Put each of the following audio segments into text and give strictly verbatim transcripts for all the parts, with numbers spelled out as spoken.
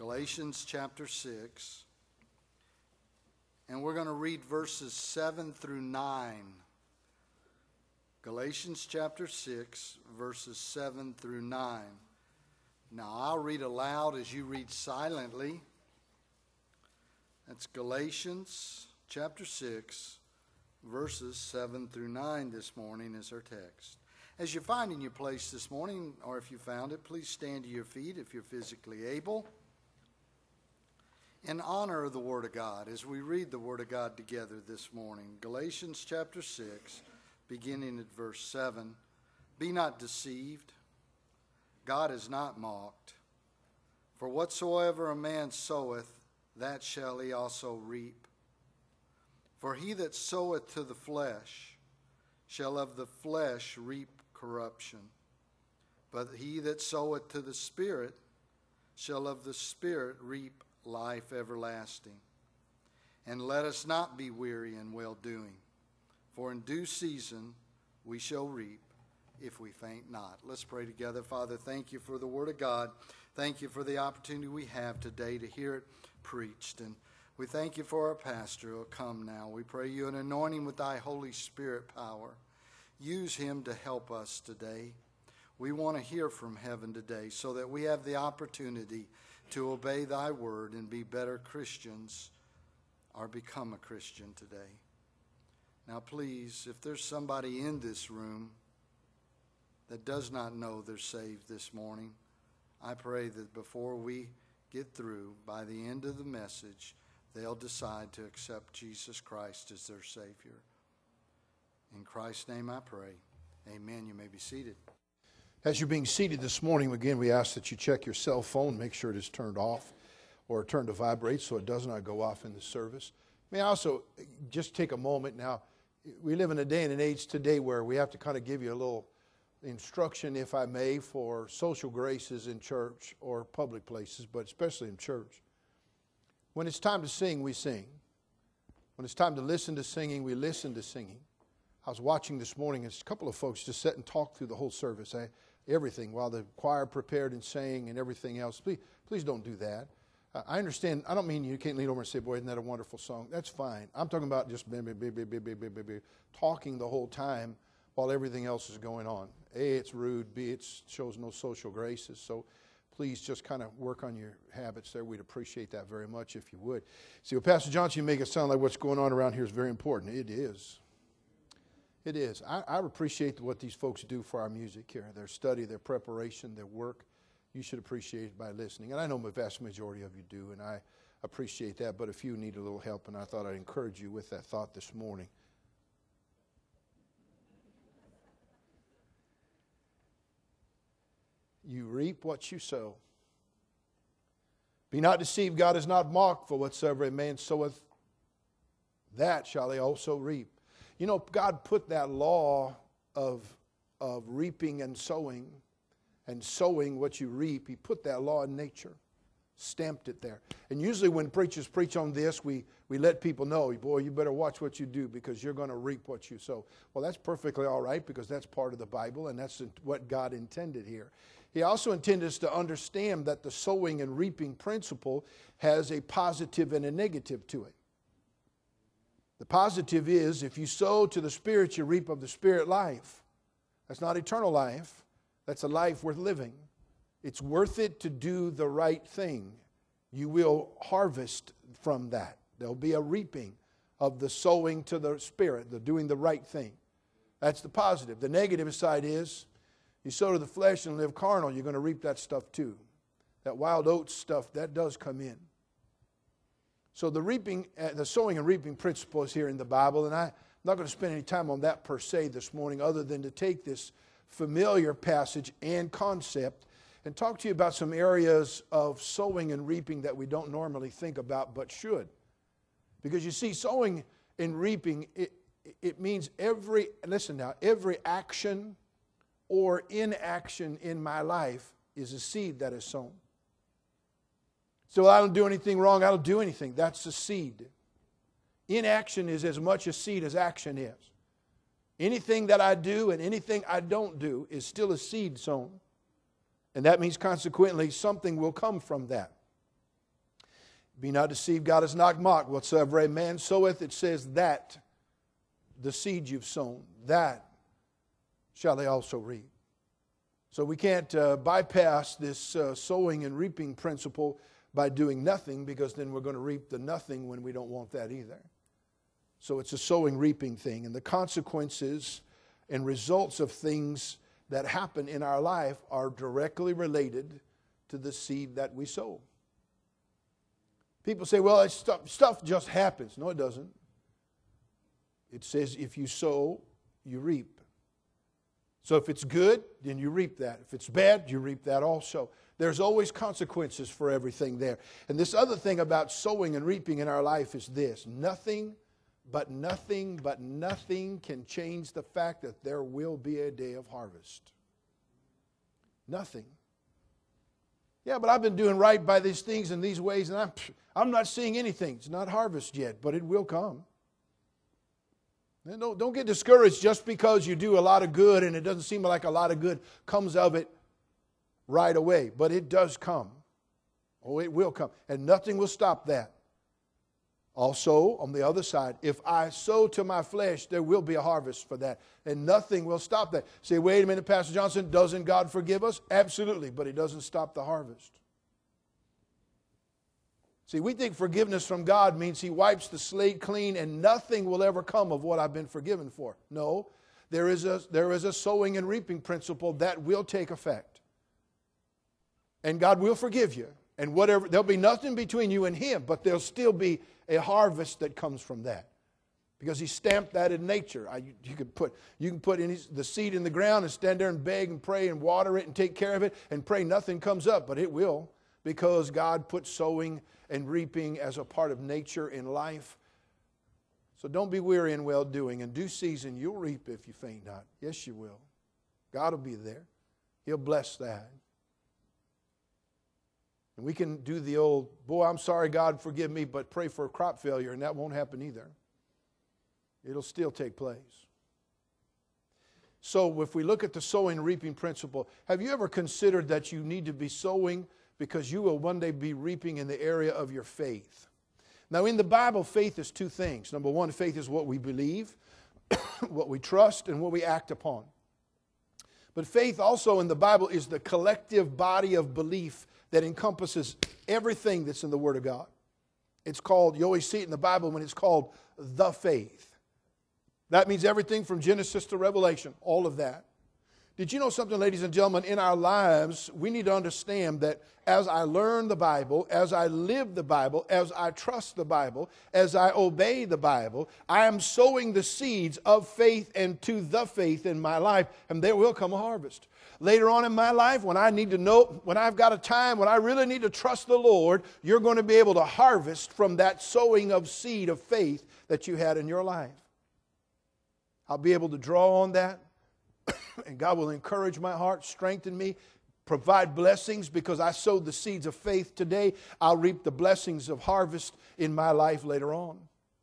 Galatians chapter six. And we're going to read verses seven through nine. Galatians chapter six, verses seven through nine. Now, I'll read aloud as you read silently. That's Galatians chapter six, verses seven through nine this morning is our text. As you're finding your place this morning, or if you found it, please stand to your feet if you're physically able. In honor of the Word of God, as we read the Word of God together this morning, Galatians chapter six, beginning at verse seven. Be not deceived, God is not mocked. For whatsoever a man soweth, that shall he also reap. For he that soweth to the flesh shall of the flesh reap corruption. But he that soweth to the Spirit shall of the Spirit reap life everlasting. And let us not be weary in well-doing, for in due season we shall reap if we faint not. Let's pray together. Father, thank you for the Word of God. Thank you for the opportunity we have today to hear it preached. And we thank you for our pastor who will come now. We pray you an anointing with thy Holy Spirit power. Use him to help us today. We want to hear from heaven today so that we have the opportunity to obey thy word and be better Christians or become a Christian today. Now please, if there's somebody in this room that does not know they're saved this morning, I pray that before we get through, by the end of the message, they'll decide to accept Jesus Christ as their Savior. In Christ's name I pray. Amen. You may be seated. As you're being seated this morning, again, we ask that you check your cell phone, make sure it is turned off or turned to vibrate so it does not go off in the service. May I also just take a moment now. We live in a day and an age today where we have to kind of give you a little instruction, if I may, for social graces in church or public places, but especially in church. When it's time to sing, we sing. When it's time to listen to singing, we listen to singing. I was watching this morning, and a couple of folks just sat and talked through the whole service. I, everything, while the choir prepared and sang and everything else. Please, please don't do that. Uh, I understand. I don't mean you can't lean over and say, boy, isn't that a wonderful song? That's fine. I'm talking about just be, be, be, be, be, be, be, be, talking the whole time while everything else is going on. A, it's rude. B, it shows no social graces. So please just kind of work on your habits there. We'd appreciate that very much if you would. See, well, Pastor Johnson, you make it sound like what's going on around here is very important. It is. It is. I, I appreciate what these folks do for our music here. Their study, their preparation, their work. You should appreciate it by listening. And I know the vast majority of you do, and I appreciate that. But a few need a little help, and I thought I'd encourage you with that thought this morning. You reap what you sow. Be not deceived, God is not mocked, for whatsoever a man soweth, that shall he also reap. You know, God put that law of, of reaping and sowing, and sowing what you reap, he put that law in nature, stamped it there. And usually when preachers preach on this, we, we let people know, boy, you better watch what you do because you're going to reap what you sow. Well, that's perfectly all right because that's part of the Bible and that's what God intended here. He also intended us to understand that the sowing and reaping principle has a positive and a negative to it. The positive is, if you sow to the Spirit, you reap of the Spirit life. That's not eternal life. That's a life worth living. It's worth it to do the right thing. You will harvest from that. There'll be a reaping of the sowing to the Spirit, the doing the right thing. That's the positive. The negative side is, you sow to the flesh and live carnal, you're going to reap that stuff too. That wild oats stuff, that does come in. So the reaping, uh, the sowing and reaping principle is here in the Bible, and I'm not going to spend any time on that per se this morning other than to take this familiar passage and concept and talk to you about some areas of sowing and reaping that we don't normally think about but should. Because you see, sowing and reaping, it, it means every, listen now, every action or inaction in my life is a seed that is sown. So I don't do anything wrong, I don't do anything. That's a seed. Inaction is as much a seed as action is. Anything that I do and anything I don't do is still a seed sown. And that means consequently something will come from that. Be not deceived, God is not mocked. Whatsoever a man soweth, it says that the seed you've sown, that shall they also reap. So we can't uh, bypass this uh, sowing and reaping principle by doing nothing, because then we're going to reap the nothing when we don't want that either. So it's a sowing reaping thing, and the consequences and results of things that happen in our life are directly related to the seed that we sow. People say, well, it's stuff, stuff just happens. No, it doesn't. It says if you sow, you reap. So if it's good, then you reap that. If it's bad, you reap that also. There's always consequences for everything there. And this other thing about sowing and reaping in our life is this: nothing but nothing but nothing can change the fact that there will be a day of harvest. Nothing. Yeah, but I've been doing right by these things in these ways, and I'm, I'm not seeing anything. It's not harvest yet, but it will come. And don't, don't get discouraged just because you do a lot of good and it doesn't seem like a lot of good comes of it right away. But it does come. Oh, it will come. And nothing will stop that. Also, on the other side, if I sow to my flesh, there will be a harvest for that. And nothing will stop that. Say, wait a minute, Pastor Johnson, doesn't God forgive us? Absolutely, but He doesn't stop the harvest. See, we think forgiveness from God means He wipes the slate clean and nothing will ever come of what I've been forgiven for. No, there is a, there is a sowing and reaping principle that will take effect. And God will forgive you. And whatever, there'll be nothing between you and Him, but there'll still be a harvest that comes from that, because He stamped that in nature. I, you can put you can put any, the seed in the ground and stand there and beg and pray and water it and take care of it and pray nothing comes up, but it will, because God put sowing and reaping as a part of nature in life. So don't be weary in well doing. In due season you'll reap if you faint not. Yes, you will. God will be there. He'll bless that. And we can do the old, boy, I'm sorry, God, forgive me, but pray for a crop failure, and that won't happen either. It'll still take place. So if we look at the sowing and reaping principle, have you ever considered that you need to be sowing because you will one day be reaping in the area of your faith? Now, in the Bible, faith is two things. Number one, faith is what we believe, what we trust, and what we act upon. But faith also in the Bible is the collective body of belief that encompasses everything that's in the Word of God. It's called, you always see it in the Bible when it's called the faith. That means everything from Genesis to Revelation, all of that. Did you know something, ladies and gentlemen? In our lives, we need to understand that as I learn the Bible, as I live the Bible, as I trust the Bible, as I obey the Bible, I am sowing the seeds of faith and to the faith in my life, and there will come a harvest. Later on in my life, when I need to know, when I've got a time when I really need to trust the Lord, you're going to be able to harvest from that sowing of seed of faith that you had in your life. I'll be able to draw on that. And God will encourage my heart, strengthen me, provide blessings, because I sowed the seeds of faith today. I'll reap the blessings of harvest in my life later on.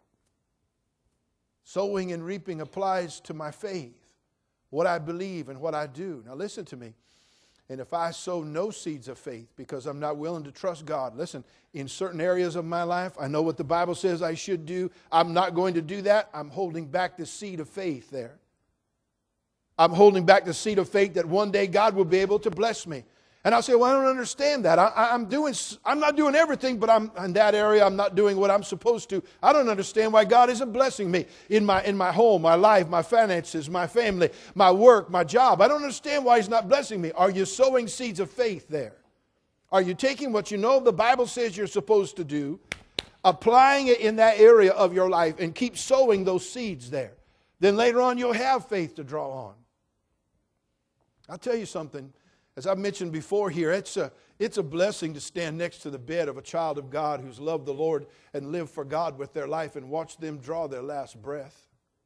Sowing and reaping applies to my faith, what I believe and what I do. Now listen to me. And if I sow no seeds of faith because I'm not willing to trust God, listen, in certain areas of my life, I know what the Bible says I should do. I'm not going to do that. I'm holding back the seed of faith there. I'm holding back the seed of faith that one day God will be able to bless me. And I'll say, well, I don't understand that. I, I'm doing, I'm not doing everything, but I'm in that area, I'm not doing what I'm supposed to. I don't understand why God isn't blessing me in my, in my home, my life, my finances, my family, my work, my job. I don't understand why He's not blessing me. Are you sowing seeds of faith there? Are you taking what you know the Bible says you're supposed to do, applying it in that area of your life, and keep sowing those seeds there? Then later on you'll have faith to draw on. I'll tell you something, as I've mentioned before here, it's a, it's a blessing to stand next to the bed of a child of God who's loved the Lord and lived for God with their life and watch them draw their last breath.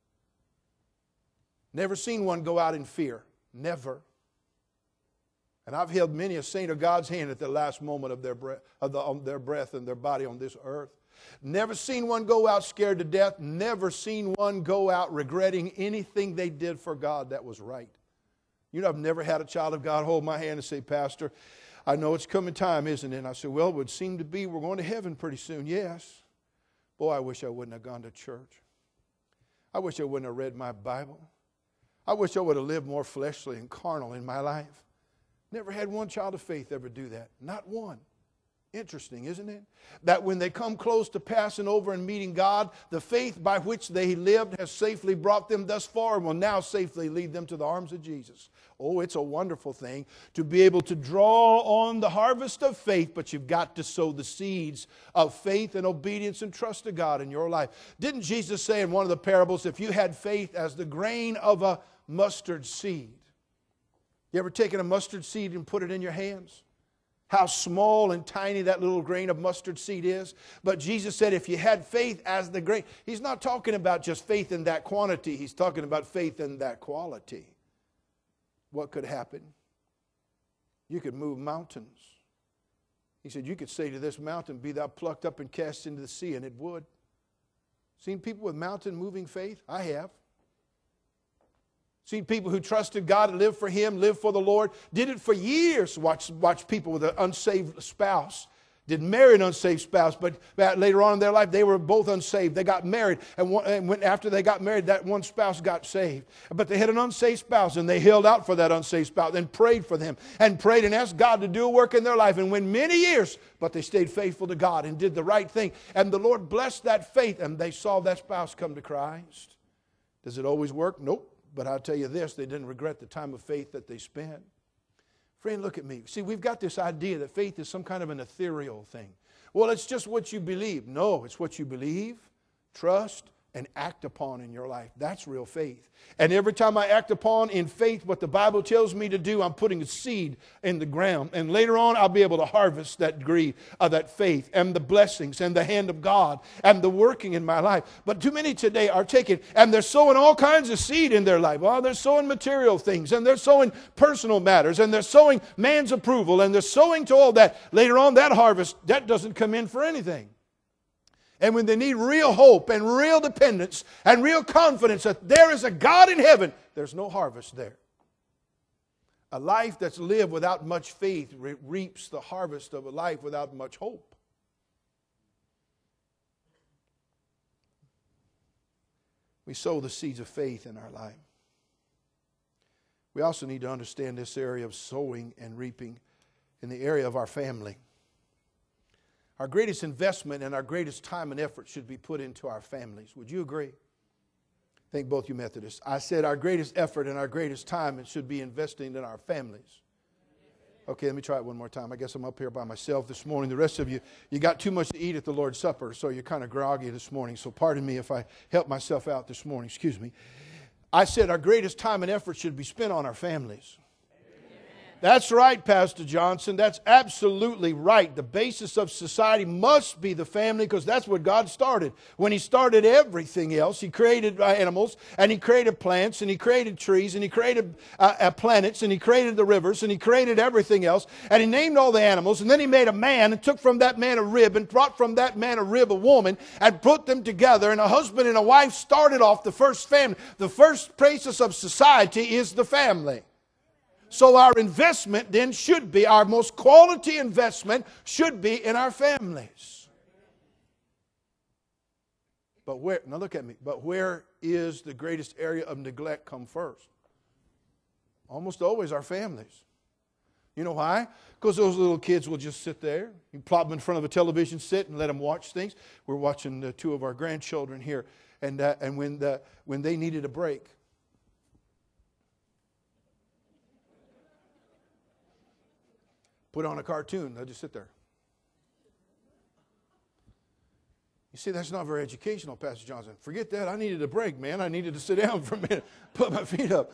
Never seen one go out in fear. Never. And I've held many a saint of God's hand at the last moment of their breath, of, the, of their breath and their body on this earth. Never seen one go out scared to death. Never seen one go out regretting anything they did for God that was right. You know, I've never had a child of God hold my hand and say, Pastor, I know it's coming time, isn't it? And I said, well, it would seem to be we're going to heaven pretty soon. Yes. Boy, I wish I wouldn't have gone to church. I wish I wouldn't have read my Bible. I wish I would have lived more fleshly and carnal in my life. Never had one child of faith ever do that. Not one. Interesting, isn't it? That when they come close to passing over and meeting God, the faith by which they lived has safely brought them thus far and will now safely lead them to the arms of Jesus. Oh, it's a wonderful thing to be able to draw on the harvest of faith, but you've got to sow the seeds of faith and obedience and trust to God in your life. Didn't Jesus say in one of the parables, if you had faith as the grain of a mustard seed? You ever taken a mustard seed and put it in your hands? How small and tiny that little grain of mustard seed is. But Jesus said if you had faith as the grain. He's not talking about just faith in that quantity. He's talking about faith in that quality. What could happen? You could move mountains. He said you could say to this mountain, be thou plucked up and cast into the sea, and it would. Seen people with mountain moving faith? I have. Seen people who trusted God and lived for Him, lived for the Lord, did it for years. Watch, watch people with an unsaved spouse. Didn't marry an unsaved spouse, but later on in their life, they were both unsaved. They got married, and, one, and when, after they got married, that one spouse got saved. But they had an unsaved spouse, and they held out for that unsaved spouse and prayed for them, and prayed and asked God to do a work in their life, and went many years, but they stayed faithful to God and did the right thing. And the Lord blessed that faith, and they saw that spouse come to Christ. Does it always work? Nope. But I'll tell you this, they didn't regret the time of faith that they spent. Friend, look at me. See, we've got this idea that faith is some kind of an ethereal thing. Well, it's just what you believe. No, it's what you believe, trust, and act upon in your life. That's real faith. And every time I act upon in faith what the Bible tells me to do, I'm putting a seed in the ground. And later on, I'll be able to harvest that degree of that faith and the blessings and the hand of God and the working in my life. But too many today are taking, and they're sowing all kinds of seed in their life. Well, they're sowing material things, and they're sowing personal matters, and they're sowing man's approval, and they're sowing to all that. Later on, that harvest, that doesn't come in for anything. And when they need real hope and real dependence and real confidence that there is a God in heaven, there's no harvest there. A life that's lived without much faith re- reaps the harvest of a life without much hope. We sow the seeds of faith in our life. We also need to understand this area of sowing and reaping in the area of our family. Our greatest investment and our greatest time and effort should be put into our families. Would you agree? Thank both you Methodists. I said our greatest effort and our greatest time it should be investing in our families. Okay, let me try it one more time. I guess I'm up here by myself this morning. The rest of you, you got too much to eat at the Lord's Supper, so you're kind of groggy this morning. So pardon me if I help myself out this morning. Excuse me. I said our greatest time and effort should be spent on our families. That's right, Pastor Johnson. That's absolutely right. The basis of society must be the family because that's what God started. When He started everything else, He created animals, and He created plants, and He created trees, and He created uh, uh, planets, and He created the rivers, and He created everything else, and He named all the animals, and then He made a man and took from that man a rib and brought from that man a rib a woman and put them together, and a husband and a wife started off the first family. The first basis of society is the family. So our investment then should be, our most quality investment should be in our families. But where, now look at me, but where is the greatest area of neglect come first? Almost always our families. You know why? Because those little kids will just sit there. You plop them in front of a television set and let them watch things. We're watching uh, two of our grandchildren here. And, uh, and when, the, when they needed a break, put on a cartoon, they'll just sit there. You see, that's not very educational, Pastor Johnson. Forget that. I needed a break, man. I needed to sit down for a minute, put my feet up.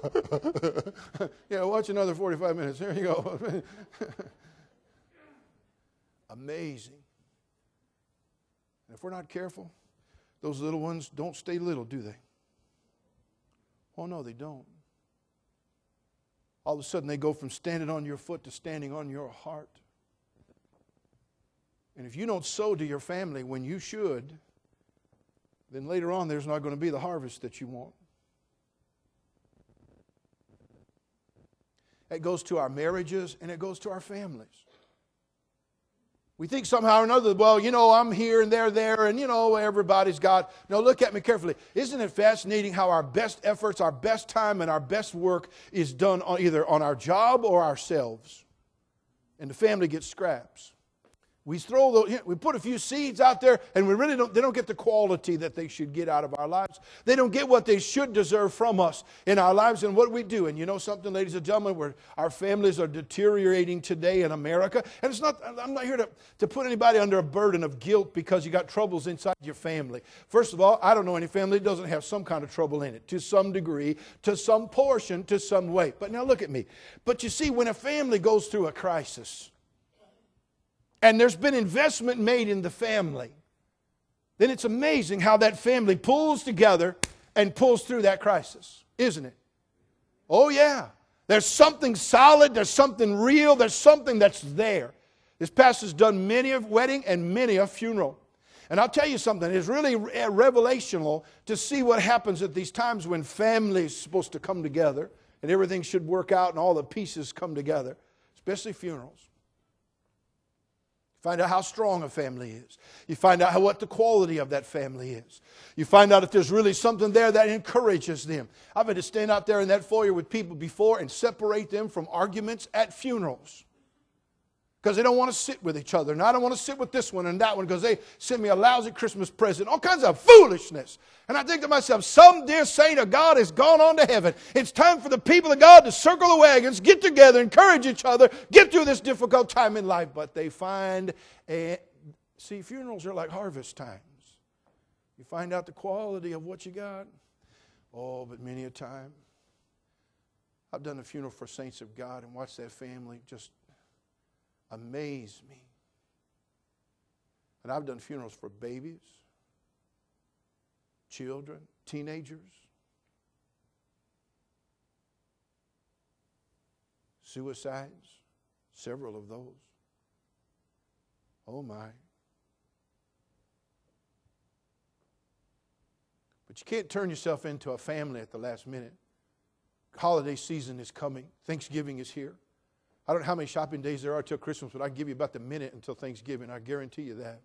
Yeah, watch another forty-five minutes. There you go. Amazing. And if we're not careful, those little ones don't stay little, do they? Oh, no, they don't. All of a sudden they go from standing on your foot to standing on your heart. And if you don't sow to your family when you should, then later on there's not going to be the harvest that you want. It goes to our marriages, and it goes to our families. We think somehow or another, well, you know, I'm here and they're there, and, you know, everybody's got. No, look at me carefully. Isn't it fascinating how our best efforts, our best time, and our best work is done on either on our job or ourselves? And the family gets scraps. We throw those, we put a few seeds out there, and we really don't, they don't get the quality that they should get out of our lives. They don't get what they should deserve from us in our lives and what we do. And you know something, ladies and gentlemen, where our families are deteriorating today in America. And it's not, I'm not here to, to put anybody under a burden of guilt because you got troubles inside your family. First of all, I don't know any family that doesn't have some kind of trouble in it, to some degree, to some portion, to some way. But now look at me. But you see, when a family goes through a crisis, and there's been investment made in the family, then it's amazing how that family pulls together and pulls through that crisis, isn't it? Oh yeah. There's something solid, there's something real, there's something that's there. This pastor's done many a wedding and many a funeral. And I'll tell you something, it's really revelational to see what happens at these times when families are supposed to come together and everything should work out and all the pieces come together, especially funerals. Find out how strong a family is. You find out how, what the quality of that family is. You find out if there's really something there that encourages them. I've had to stand out there in that foyer with people before and separate them from arguments at funerals. Because they don't want to sit with each other. And I don't want to sit with this one and that one because they sent me a lousy Christmas present. All kinds of foolishness. And I think to myself, some dear saint of God has gone on to heaven. It's time for the people of God to circle the wagons, get together, encourage each other, get through this difficult time in life. But they find, a, see, funerals are like harvest times. You find out the quality of what you got. Oh, but many a time, I've done a funeral for saints of God and watched that family just amaze me. And I've done funerals for babies, children, teenagers, suicides, several of those. Oh my. But you can't turn yourself into a family at the last minute. Holiday season is coming. Thanksgiving is here. I don't know how many shopping days there are till Christmas, but I can give you about the minute until Thanksgiving. I guarantee you that.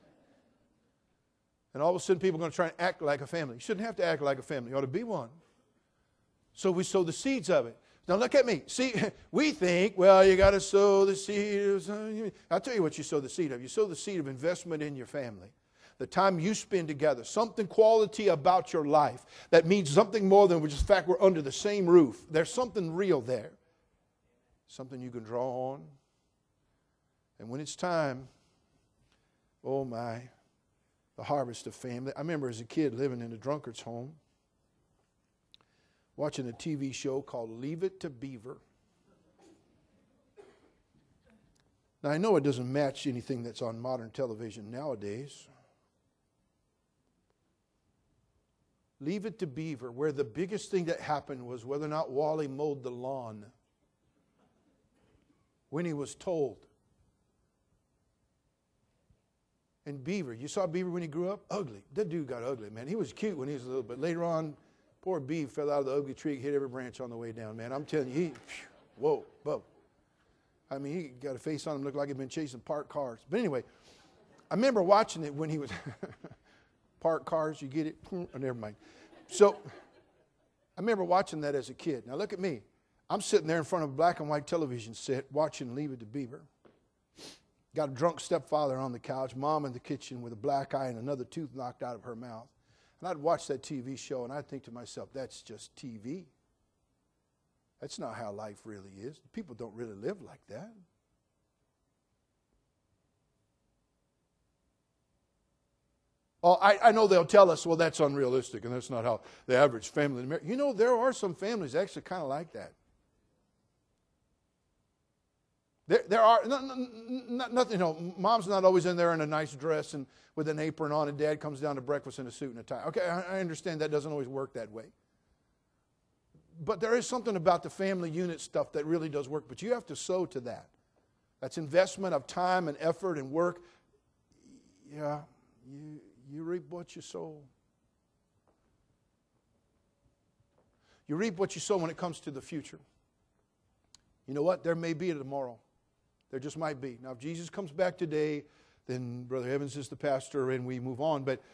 And all of a sudden people are going to try and act like a family. You shouldn't have to act like a family. You ought to be one. So we sow the seeds of it. Now look at me. See, we think, well, you got to sow the seed. I'll tell you what you sow the seed of. You sow the seed of investment in your family. The time you spend together. Something quality about your life that means something more than just the fact we're under the same roof. There's something real there. Something you can draw on. And when it's time, oh my, the harvest of family. I remember as a kid living in a drunkard's home, watching a T V show called Leave It to Beaver. Now I know it doesn't match anything that's on modern television nowadays. Leave It to Beaver, where the biggest thing that happened was whether or not Wally mowed the lawn. When he was told. And Beaver, you saw Beaver when he grew up? Ugly. That dude got ugly, man. He was cute when he was a little bit. Later on, poor Beaver fell out of the ugly tree, hit every branch on the way down, man. I'm telling you, he, whoa, whoa. I mean, he got a face on him, looked like he'd been chasing parked cars. But anyway, I remember watching it when he was, parked cars, you get it? Oh, never mind. So, I remember watching that as a kid. Now look at me. I'm sitting there in front of a black and white television set watching Leave It to Beaver. Got a drunk stepfather on the couch, mom in the kitchen with a black eye and another tooth knocked out of her mouth. And I'd watch that T V show and I'd think to myself, that's just T V. That's not how life really is. People don't really live like that. Oh, I, I know they'll tell us, well, that's unrealistic and that's not how the average family in America. You know, there are some families actually kind of like that. There, there are, nothing, you know, mom's not always in there in a nice dress and with an apron on, and dad comes down to breakfast in a suit and a tie. Okay, I, I understand that doesn't always work that way. But there is something about the family unit stuff that really does work, but you have to sow to that. That's investment of time and effort and work. Yeah, you, you reap what you sow. You reap what you sow when it comes to the future. You know what? There may be a tomorrow. There just might be. Now, if Jesus comes back today, then Brother Evans is the pastor and we move on. But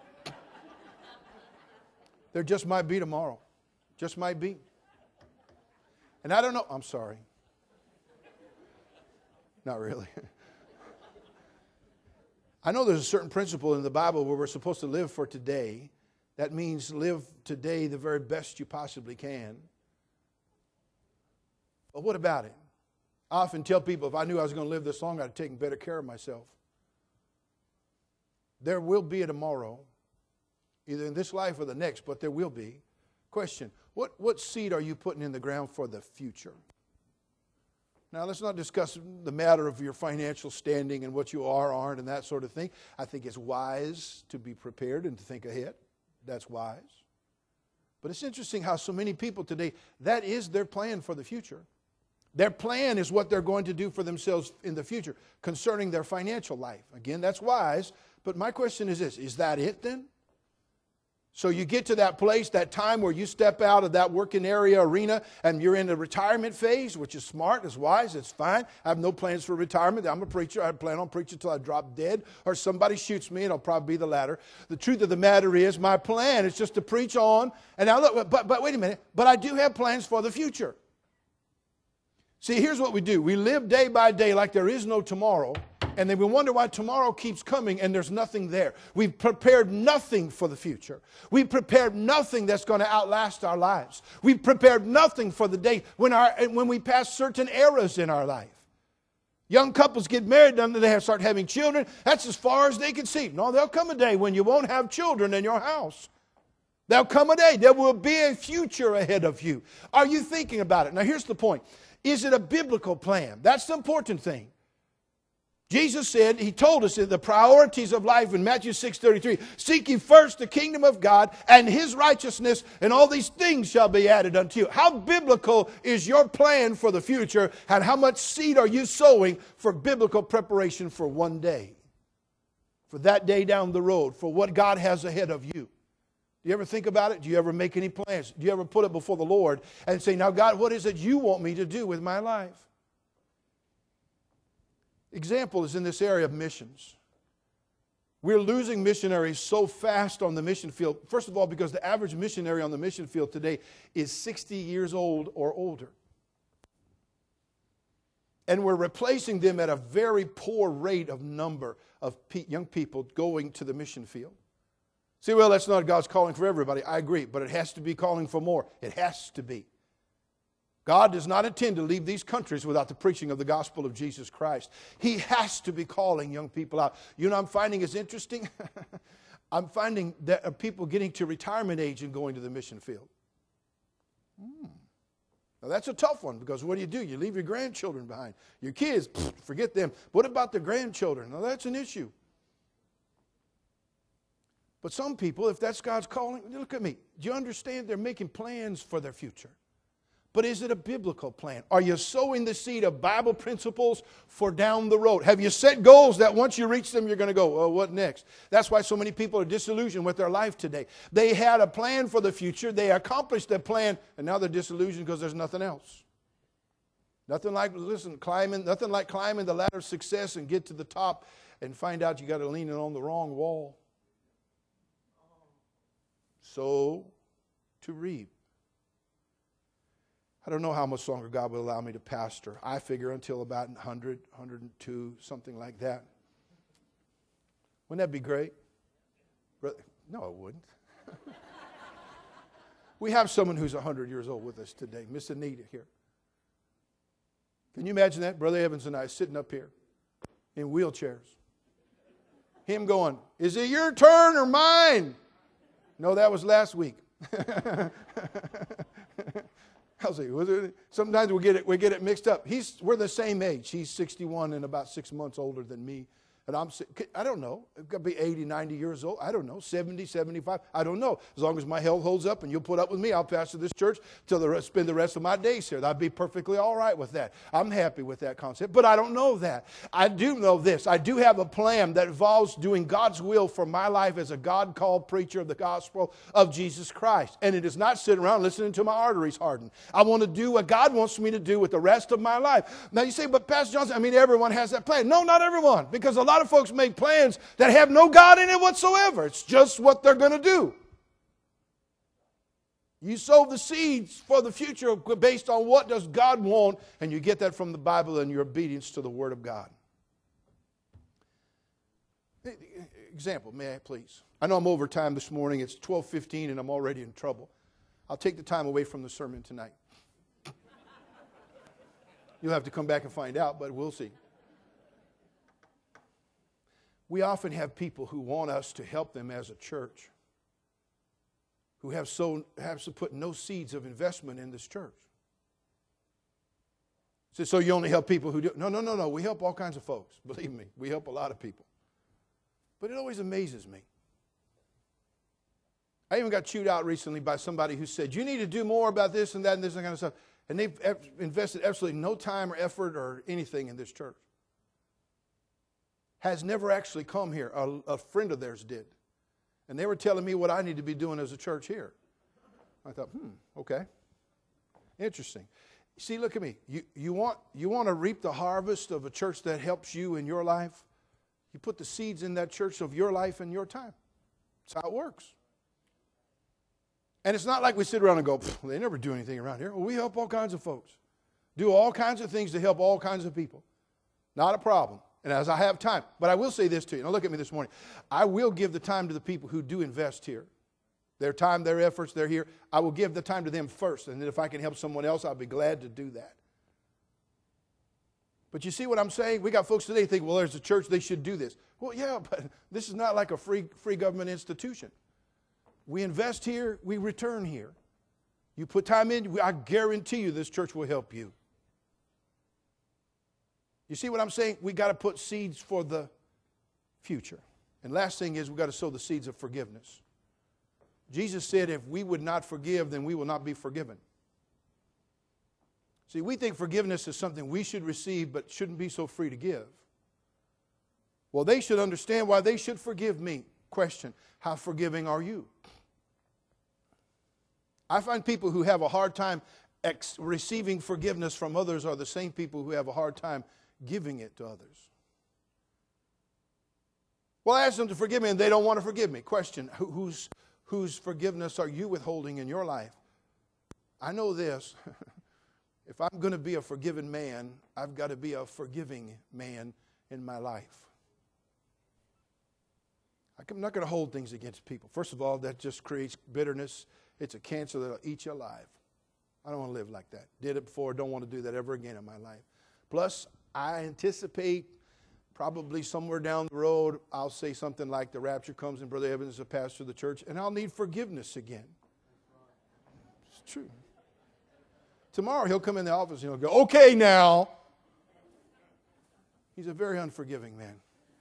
there just might be tomorrow. Just might be. And I don't know. I'm sorry. Not really. I know there's a certain principle in the Bible where we're supposed to live for today. That means live today the very best you possibly can. But what about it? I often tell people, if I knew I was going to live this long, I'd have taken better care of myself. There will be a tomorrow, either in this life or the next, but there will be. Question, what, what seed are you putting in the ground for the future? Now, let's not discuss the matter of your financial standing and what you are, aren't, and that sort of thing. I think it's wise to be prepared and to think ahead. That's wise. But it's interesting how so many people today, that is their plan for the future. Their plan is what they're going to do for themselves in the future concerning their financial life. Again, that's wise. But my question is this, is that it then? So you get to that place, that time where you step out of that working area arena and you're in the retirement phase, which is smart, is wise, it's fine. I have no plans for retirement. I'm a preacher. I plan on preaching until I drop dead or somebody shoots me, and it'll probably be the latter. The truth of the matter is my plan is just to preach on. And now look, but, but wait a minute, but I do have plans for the future. See, here's what we do. We live day by day like there is no tomorrow. And then we wonder why tomorrow keeps coming and there's nothing there. We've prepared nothing for the future. We've prepared nothing that's going to outlast our lives. We've prepared nothing for the day when, our, when we pass certain eras in our life. Young couples get married, and they have start having children. That's as far as they can see. No, there'll come a day when you won't have children in your house. There'll come a day. There will be a future ahead of you. Are you thinking about it? Now, here's the point. Is it a biblical plan? That's the important thing. Jesus said, He told us the priorities of life in Matthew six thirty-three. Seek ye first the kingdom of God and His righteousness, and all these things shall be added unto you. How biblical is your plan for the future, and how much seed are you sowing for biblical preparation for one day? For that day down the road, for what God has ahead of you. Do you ever think about it? Do you ever make any plans? Do you ever put it before the Lord and say, now God, what is it you want me to do with my life? Example is in this area of missions. We're losing missionaries so fast on the mission field. First of all, because the average missionary on the mission field today is sixty years old or older. And we're replacing them at a very poor rate of number of pe- young people going to the mission field. See, well, that's not God's calling for everybody. I agree, but it has to be calling for more. It has to be. God does not intend to leave these countries without the preaching of the gospel of Jesus Christ. He has to be calling young people out. You know what I'm finding is interesting? I'm finding that are people getting to retirement age and going to the mission field. Hmm. Now that's a tough one, because what do you do? You leave your grandchildren behind. Your kids, pfft, forget them. What about the grandchildren? Now that's an issue. But some people, if that's God's calling, look at me. Do you understand? They're making plans for their future. But is it a biblical plan? Are you sowing the seed of Bible principles for down the road? Have you set goals that once you reach them, you're going to go, well, what next? That's why so many people are disillusioned with their life today. They had a plan for the future. They accomplished their plan, and now they're disillusioned because there's nothing else. Nothing like, listen, climbing, nothing like climbing the ladder of success and get to the top and find out you got to lean in on the wrong wall. Sow to reap. I don't know how much longer God will allow me to pastor. I figure until about one hundred, one hundred two, something like that. Wouldn't that be great? No, it wouldn't. We have someone who's one hundred years old with us today, Miss Anita here. Can you imagine that? Brother Evans and I sitting up here in wheelchairs. Him going, is it your turn or mine? No, that was last week. I'll say, was it? Sometimes we get it, we get it mixed up. He's, we're the same age. He's sixty-one and about six months older than me. And I'm, I don't know. I've got to be eighty, ninety years old. I don't know. seventy, seventy-five. I don't know. As long as my health holds up and you'll put up with me, I'll pastor this church till the rest, spend the rest of my days here. I'd be perfectly all right with that. I'm happy with that concept. But I don't know that. I do know this. I do have a plan that involves doing God's will for my life as a God-called preacher of the gospel of Jesus Christ. And it is not sitting around listening to my arteries harden. I want to do what God wants me to do with the rest of my life. Now you say, but Pastor Johnson, I mean, everyone has that plan. No, not everyone. Because a lot of folks make plans that have no God in it whatsoever. It's just what they're going to do. You sow the seeds for the future based on what does God want, and you get that from the Bible and your obedience to the Word of God. Example, may I please? I know I'm over time this morning. It's twelve fifteen and I'm already in trouble. I'll take the time away from the sermon tonight. You'll have to come back and find out, but we'll see. We often have people who want us to help them as a church, who have so have to put no seeds of investment in this church. So, so you only help people who do. No, no, no, no. We help all kinds of folks. Believe me, we help a lot of people. But it always amazes me. I even got chewed out recently by somebody who said, you need to do more about this and that and this and that kind of stuff. And they've invested absolutely no time or effort or anything in this church. Has never actually come here. A, a friend of theirs did. And they were telling me what I need to be doing as a church here. I thought, hmm, okay. Interesting. See, look at me. You, you, want, you want to reap the harvest of a church that helps you in your life? You put the seeds in that church of your life and your time. That's how it works. And it's not like we sit around and go, they never do anything around here. Well, we help all kinds of folks. Do all kinds of things to help all kinds of people. Not a problem. And as I have time. But I will say this to you. Now look at me this morning. I will give the time to the people who do invest here. Their time, their efforts, they're here. I will give the time to them first. And then if I can help someone else, I'll be glad to do that. But you see what I'm saying? We got folks today think, well, there's a church, they should do this. Well, yeah, but this is not like a free, free government institution. We invest here, we return here. You put time in, I guarantee you this church will help you. You see what I'm saying? We got to put seeds for the future. And last thing is we got to sow the seeds of forgiveness. Jesus said if we would not forgive, then we will not be forgiven. See, we think forgiveness is something we should receive but shouldn't be so free to give. Well, they should understand why they should forgive me. Question, how forgiving are you? I find people who have a hard time ex- receiving forgiveness from others are the same people who have a hard time giving it to others. Well, I ask them to forgive me and they don't want to forgive me. Question, who, whose, whose forgiveness are you withholding in your life? I know this. If I'm going to be a forgiven man, I've got to be a forgiving man in my life. I'm not going to hold things against people. First of all, that just creates bitterness. It's a cancer that will eat you alive. I don't want to live like that. Did it before, don't want to do that ever again in my life. Plus, I anticipate probably somewhere down the road, I'll say something like the rapture comes and Brother Evans is a pastor of the church, and I'll need forgiveness again. It's true. Tomorrow he'll come in the office and he'll go, okay now. He's a very unforgiving man.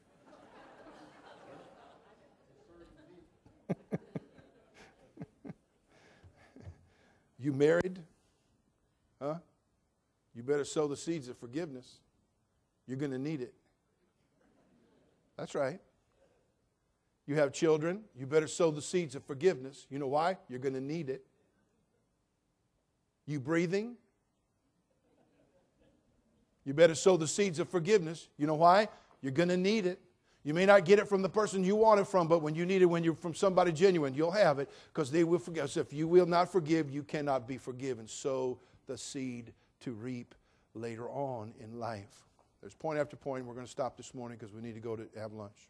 You married? Huh? You better sow the seeds of forgiveness. You're going to need it. That's right. You have children? You better sow the seeds of forgiveness. You know why? You're going to need it. You breathing? You better sow the seeds of forgiveness. You know why? You're going to need it. You may not get it from the person you want it from, but when you need it, when you're from somebody genuine, you'll have it because they will forgive. So if you will not forgive, you cannot be forgiven. Sow the seed to reap later on in life. There's point after point. We're going to stop this morning because we need to go to have lunch.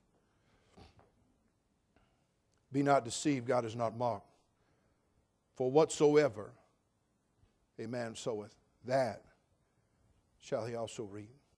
Be not deceived, God is not mocked. For whatsoever a man soweth, that shall he also reap.